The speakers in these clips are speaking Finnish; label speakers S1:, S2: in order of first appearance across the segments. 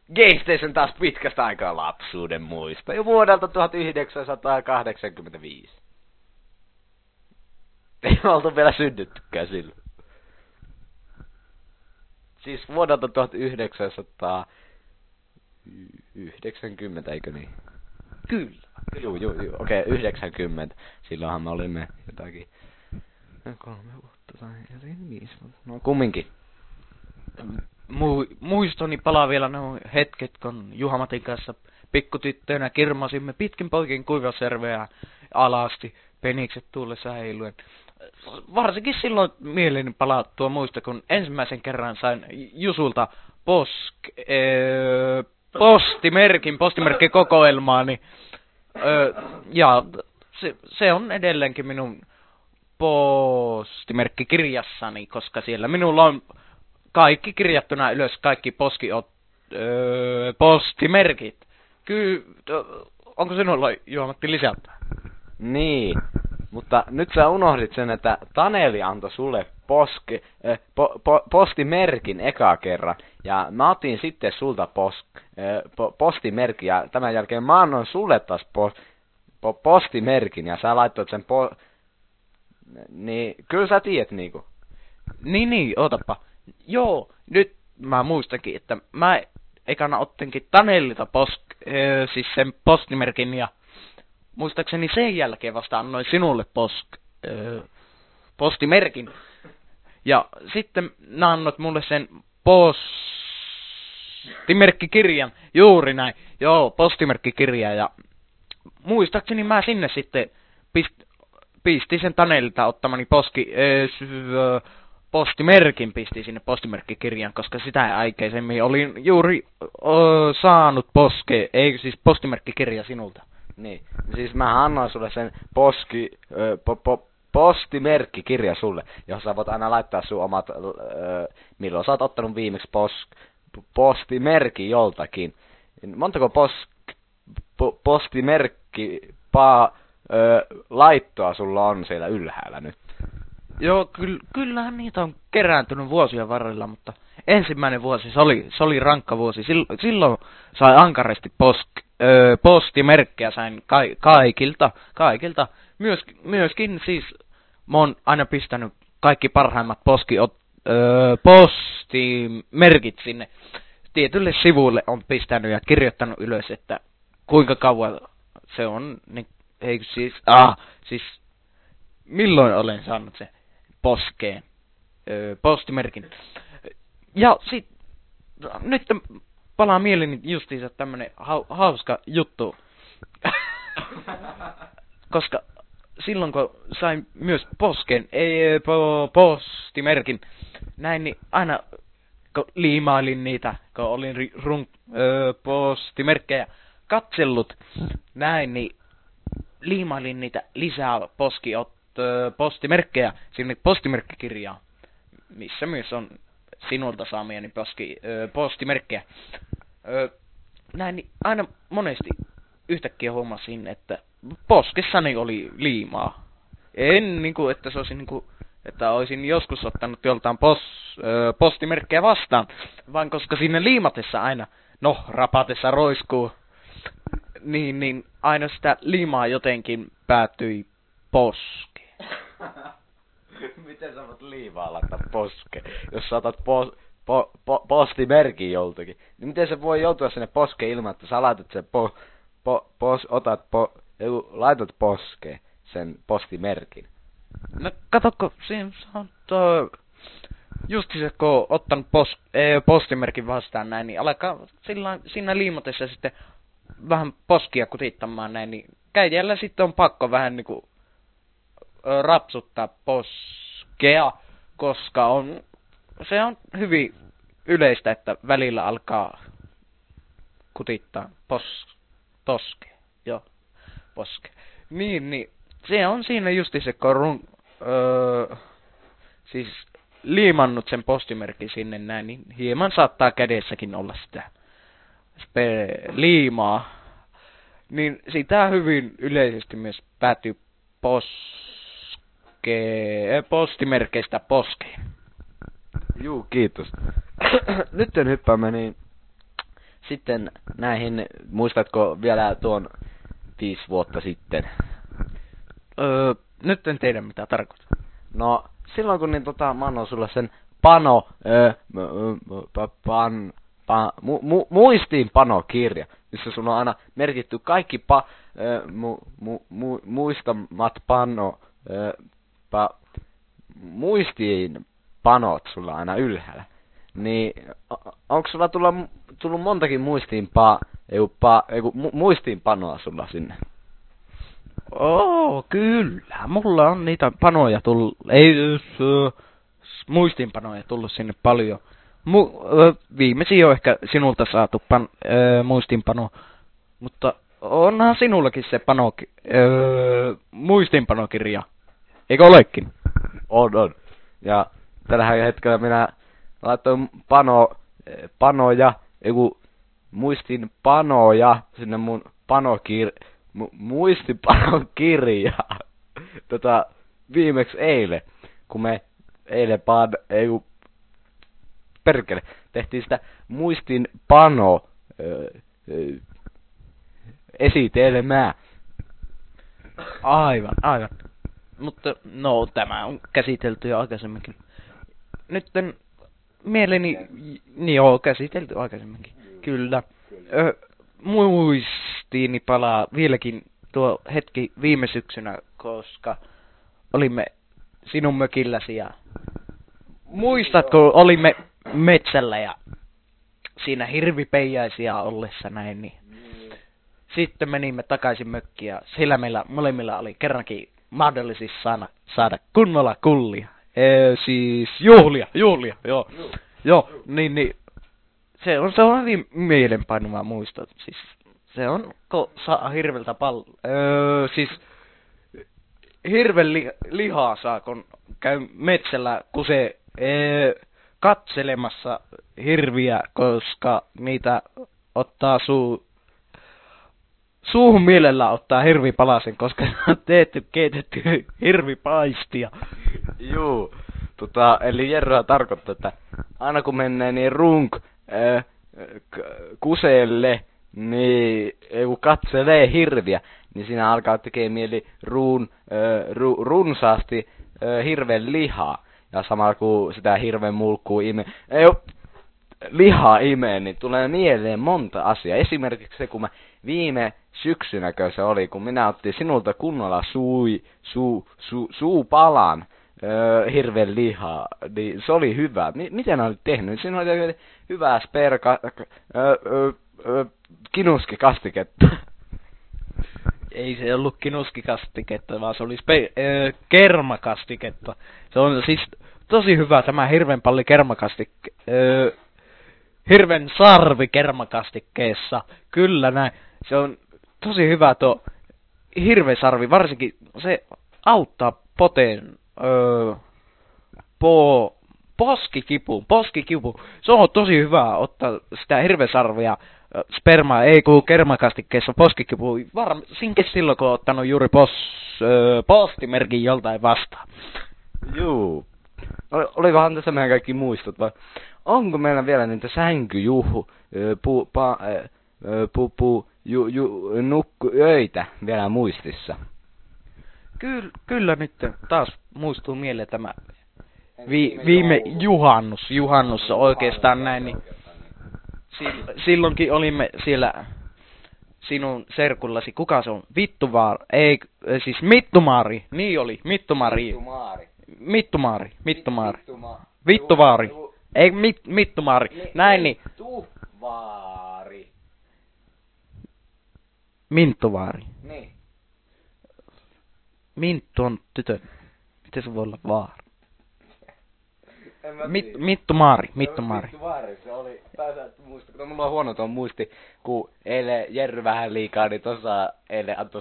S1: GameStation taas pitkästä aikaa lapsuuden muista. Jo vuodelta 1985. Ei oltu vielä synnyttykään silloin. Siis vuodelta 1990, eikö niin?
S2: Kyllä.
S1: Juu, okei, 90. Silloinhan me olimme jotakin 3 vuotta tai jotenkin 5 vuotta. No kumminkin.
S2: Muistoni palaa vielä nuo hetket, kun Juha-Matin kanssa pikkutyttönä kirmasimme pitkin poikin Kuivasjärveä alasti, penikset tuulessa heiluen. Varsinkin silloin mieleeni palaa tuo muisto, kun ensimmäisen kerran sain Jusulta postimerkkikokoelmaani. Ja se on edelleenkin minun postimerkkikirjassani, koska siellä minulla on kaikki kirjattuna ylös, kaikki postimerkit. Onko sinulla, Juha-Matti, lisätä?
S1: Niin, mutta nyt sä unohdit sen, että Taneli antoi sulle postimerkin eka kerran. Ja mä otin sitten sulta postimerkin ja tämän jälkeen mä annoin sulle taas postimerkin ja sä laittoit sen niin, kyllä sä tiedät niinku.
S2: Niin, ootapa. Joo, nyt mä muistakin, että mä ekana ottenkin Tanelilta siis sen postimerkin ja muistaakseni sen jälkeen vasta annoin sinulle postimerkin. Ja sitten nää annot mulle sen postimerkkikirjan, juuri näin. Joo, postimerkkikirja ja muistaakseni mä sinne sitten pistin sen Tanelilta ottamani postimerkin pisti sinne postimerkkikirjan, koska sitä aikaisemmin olin juuri saanut postimerkkikirja sinulta.
S1: Niin, siis mä annoin sulle sen postimerkkikirja sulle, johon sä voit aina laittaa sun omat, milloin sä oot ottanut viimeksi postimerkki joltakin. Montako postimerkki laittoa sulla on siellä ylhäällä nyt?
S2: Joo, kyllähän niitä on kerääntynyt vuosien varrella, mutta ensimmäinen vuosi, se oli rankka vuosi. Silloin sai ankarasti postimerkkejä sain kaikilta. Myöskin siis mä oon aina pistänyt kaikki parhaimmat postimerkit sinne tietylle sivuille on pistänyt ja kirjoittanut ylös, että kuinka kauan se on, niin eikö siis milloin olen saanut sen postimerkin. Ja nyt palaa mieleeni justiinsa tämmönen hauska juttu. Koska silloin kun sain myös postimerkin, näin niin aina kun liimailin niitä, kun olin postimerkkejä katsellut, näin niin liimailin niitä lisää postimerkkejä sinne postimerkkikirjaan, missä myös on sinulta saamiani postimerkkejä. Näin niin aina monesti yhtäkkiä huomasin, että poskessani oli liimaa. En niinku, että se olisi niinku, että olisin joskus ottanut joltain postimerkkejä vastaan, vaan koska sinne liimatessa aina, rapatessa roiskuu, niin aina sitä liimaa jotenkin päätyi poskeen.
S1: Miten sä voit liimaa laittaa poskeen, jos sä otat postimerkin joltakin? Niin miten se voi joutua sinne poskeen ilman, että sä laitat sen laitat poskeen sen postimerkin?
S2: No katokko, siinä on just se, kun on ottanut postimerkin vastaan näin, niin alkaa siinä liimotessa sitten vähän poskia kutittamaan näin, niin käijällä sitten on pakko vähän niinku rapsuttaa poskea, koska se on hyvin yleistä, että välillä alkaa kutittaa poske. Niin, se on siinä justi se, kun siis liimannut sen postimerkin sinne näin, niin hieman saattaa kädessäkin olla sitä liimaa. Niin sitä hyvin yleisesti myös päätyy postimerkeistä poskeen.
S1: Juu, kiitos. Nyt hyppäämme niin sitten näihin, muistatko vielä tuon 5 vuotta sitten?
S2: Nyt en tiedä mitä tarkoittaa.
S1: No, silloin kun niin mä annoin sulle sen pano, muistiinpanokirja, missä sun on aina merkitty kaikki muistamat muistiinpanot sulla aina ylhäällä. Niin, onko sulla tullut montakin muistiinpanoa sulla sinne?
S2: Kyllä. Mulla on niitä panoja tullut, muistiinpanoja tullut sinne paljon. Viimeisin on ehkä sinulta saatu muistiinpano, mutta onhan sinullakin se muistiinpanokirja. Eikö olekin?
S1: On. Ja tällä hetkellä minä laitoin muistinpanoja sinne mun muistiinpanokirjaan. Viimeksi eilen, kun me tehtiin sitä muistinpano esitelmää.
S2: Aivan. Mutta no, tämä on käsitelty jo aikaisemminkin. Nytten mieleeni, niin joo, käsitelty aikaisemminkin. Kyllä. Muistiini palaa vieläkin tuo hetki viime syksynä, koska olimme sinun mökilläsi ja muistatko, olimme metsällä ja siinä hirvipeijaisia ollessa näin, niin sitten menimme takaisin mökkiin ja siellä meillä molemmilla oli kerrankin mahdollisuus saada kunnolla kullia. Siis juhlia, joo. Joo, niin. Se on hyvin mielenpainuva muisto. Siis se on, kun saa hirveltä siis hirven lihaa saa, kun käy metsällä kusee katselemassa hirviä, koska niitä ottaa suuhun mielellä ottaa hirvipalasen, koska on keitetty hirvipaistia.
S1: Juu, eli Jerryä tarkoittaa, että aina kun menee niin kuseelle, niin kun katselee hirviä, niin siinä alkaa tekee mieli runsaasti hirven lihaa. Ja samalla kun sitä hirven mulkkuu lihaa imee, niin tulee mieleen monta asiaa. Esimerkiksi se, kun mä viime syksynäkö se oli, kun minä otin sinulta kunnolla suupalan hirven lihaa, niin se oli hyvä. Miten olit tehnyt? Siinä oli hyvää kinuskikastiketta.
S2: Ei se ollut kinuskikastiketta, vaan se oli kermakastiketta. Se on siis tosi hyvä tämä hirvenpalli kermakastikke. Hirven sarvi kermakastikkeessa. Kyllä näin. Se on tosi hyvä tuo hirvesarvi, varsinkin se auttaa poskikipu. Se on tosi hyvä ottaa sitä hirvesarvia, spermaa, kermakastikkeessa poskikipu, varsinkin silloin kun on ottanut juuri postimerkin joltain vastaan.
S1: Juu. Olikohan tässä meidän kaikki muistot, vai onko meillä vielä niitä nukkuöitä vielä muistissa?
S2: Kyllä nyt taas muistuu mieleen tämä viime juhannus oikeastaan näin, niin silloinkin olimme siellä sinun serkullasi, kuka se on? Mittumaari, niin oli, Mittumaari. Vittuvaari. Ei, Mittumaari. Näin niin.
S1: Tuvaari.
S2: Minttuvaari.
S1: Niin.
S2: Minttu on tytön. Miten se voi olla vaari? Mittumaari.
S1: Mittumaari, se oli muista, kun mulla on huono tuon muisti, kun eilen Jerry vähän liikaa, niin tossa eilen antoi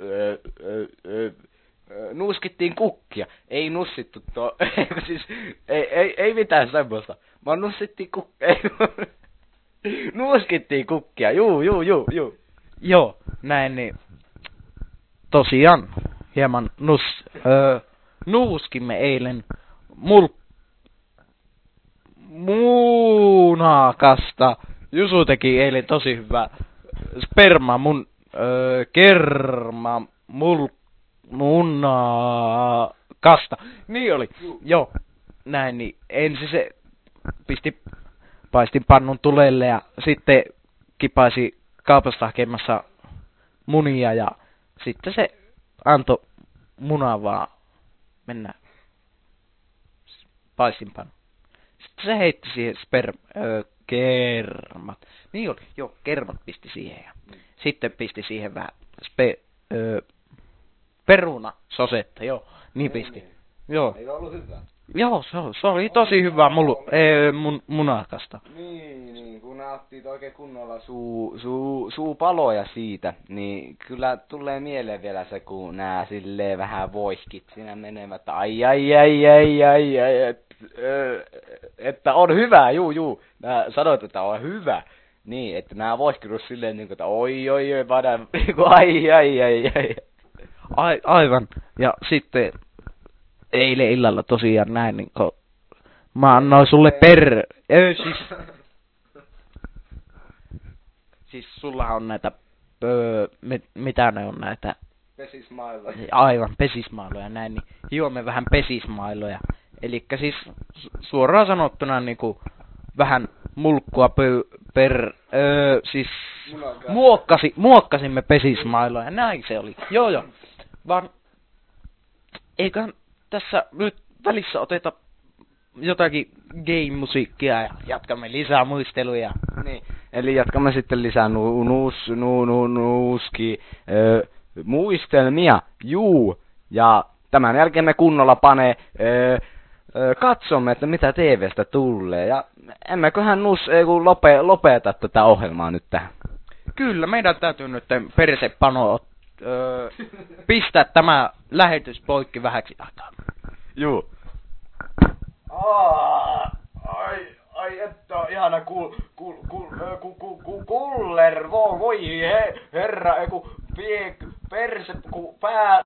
S1: nuuskittiin kukkia. Ei nussittu siis, ei mitään semmoista. Vaan nussittiin kukkia. Nuuskittiin kukkia, juu.
S2: Joo, näin niin. Tosiaan, hieman nuuskimme eilen muunakasta Jusu teki eilen tosi hyvää sperma kerma kasta. Niin oli. Joo. Näin niin. Ensin se paistin pannun tulelle ja sitten kipaisi kaupasta hakemassa munia ja sitten se antoi munaa vaan mennä paistinpannu. Sitten se heitti siihen kermat. Niin oli, joo, kermat pisti siihen ja sitten pisti siihen vähän perunasosetta, joo, niin pisti. Joo.
S1: Eikö ollut hyvä?
S2: Joo, se oli tosi hyvää munakasta.
S1: Niin, kun nauttii oikein kunnolla suupaloja siitä, niin kyllä tulee mieleen vielä se, kun nää silleen vähän voihkit siinä menevät, että ai, että on hyvä, juu, nää sanoit, että on hyvä. Niin, että nää voihkirus silleen niinku, että oi, vadan, ai.
S2: Aivan, ja sitten eilen illalla tosiaan näin, niin kun mä annoin sulle siis sulla on näitä, mitä ne on näitä?
S1: Pesismailoja.
S2: Aivan, pesismailoja näin, niin juomme vähän pesismailoja. Elikkä siis suoraan sanottuna niinku vähän mulkkua siis muokkasimme pesismailoja, näin se oli. Joo. Vaan eiköhän tässä nyt välissä oteta jotakin game-musiikkia ja jatkamme lisää muisteluja.
S1: Niin, eli jatkamme sitten lisää muistelmia, ja tämän jälkeen me kunnolla katsomme, että mitä TV:stä tulee, ja emmeköhän lopeta tätä ohjelmaa nyt tähän.
S2: Kyllä, meidän täytyy nyt persepano pistää tämä lähetys poikki vähäksi aikaa.
S1: Juu. Ai että ihana kuller, voi herra, perse, pää